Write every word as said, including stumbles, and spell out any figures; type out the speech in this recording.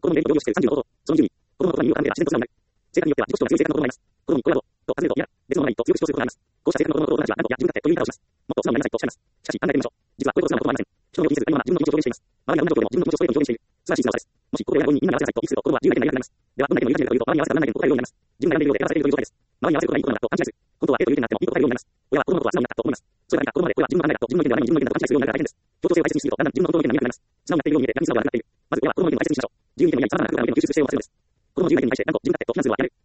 子供の命令をしてさんじゅうのこと、その順に、子供の言葉に身を固めた自然と自然のによっては自己主張が強い性格の子供がいます。子供にこれはどうと尋ねると、いや、別のものないと強く主張することがあります。こうした性格の子供のことを同じは、なんと、いや、自分勝手という言い方をします。もっと素直になりなさいとおっしゃいます。しかし、考えてみましょう。実はこういうことは素直なことはありません。人の気にせず、何者が自分の気持ちを表現しています。周りがどんな状況でも自分の気持ちをストレートに表現している。素晴らしい人はそうです。もし心をやるようにみんなに合わせなさいと言いつつと、子供は自由な意見になります。では、どんな意見も許されるかというと、周りに合わせたらならない意見と答えるようになります。自分が選んでいるようで選ばされているという状態です。周りに合わせることがいいことなんだと勘違いする。本当は A という意見があってもいいと答えるようになります。親は子供のことは素直になったと思います。それが何か子供までこれは自分の考えだと、自分の意見ではない自分の意見だと勘違いするようになるから大変です。協調性を大切にすると、だんだん自分の子供の意見が見えなくなります。素直になっているように見えて、逆に素直ではなくなっている。まず親は子供の意見を大切にしましょう。自由意見のない様々な工夫があるように吸収姿勢を忘れるです。子供の自由な意見に対して、なんと自分勝手と非難するのはやめる。